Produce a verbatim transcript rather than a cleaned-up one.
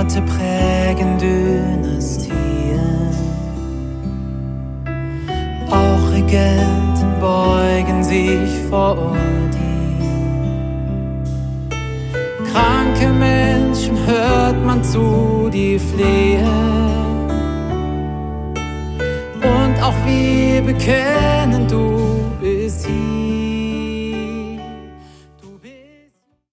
Worte prägen Dynastien. Auch Regenten beugen sich vor dir. Kranke Menschen hört man zu, die flehen. Und auch wir bekennen, du bist hier.